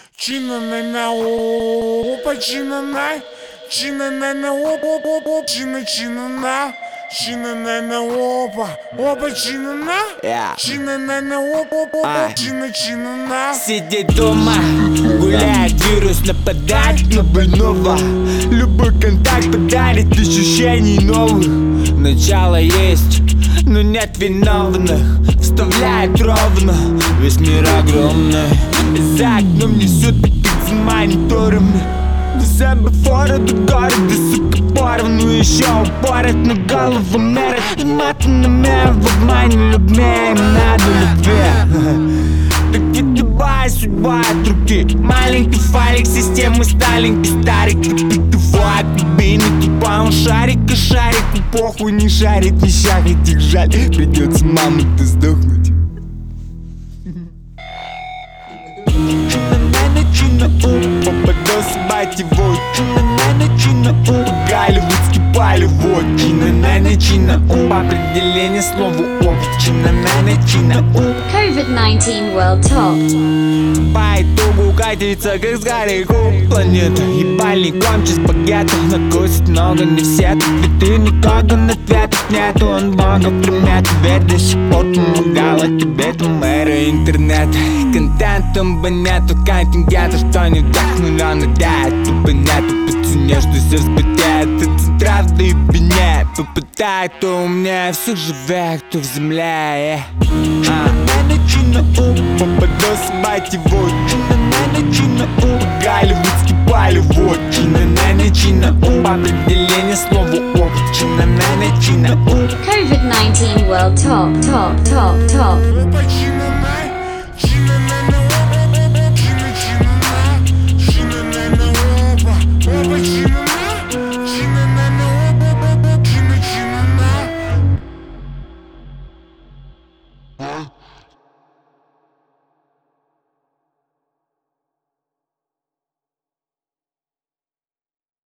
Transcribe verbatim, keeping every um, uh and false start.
China na na opa China na China na na opa opa China China na China на на опа, опа Чина на Чина на на опа опа Чина Чина на. Сидеть дома, гулять, вирус нападает на больного. Любой контакт подарит ощущений новых. Начало есть, но нет виновных. Вставляет ровно, весь мир огромный. За окном несет пикет с мониторами. Семафоры до города, сука, поровну еще упорят на голову меры. Матанными в обмане любви, им надо любви. Так и любая судьба от руки. Маленький фалик, системы сталенький, старый кипит его от любви. Не тупа, он шарик, а шарику похуй, не шарит, не шарит, их жаль. Придется маму-то сдохнуть. Попадался батевой Чина-на-на-чина-у Голливудский полевод Чина-на-на-чина-у Определение слова об Чина-на-на-чина-у ковид девятнадцать World Top. По итогу катится как с горы планета. Ебальник кончит багетов, накосит много, не все ответы. Никого на ответов нету, он много примет. Верь, до сих пор помогала тебе там эра интернета. Контентом бы нету контингента, что не вдохнули, он надеет. Тупо нету по цене, что все взбытает. Это центрав да и бене. Попытай, кто умнее всех живых, кто в земле. Чина-на-на-чина-у Попадался батевой Чина-на-на-чина-у Голливудский полевод Чина-на-на-чина-у Определение слова об Чина-на-на-чина-у ковид девятнадцать World Top, Top, Top, Top. Опа Чина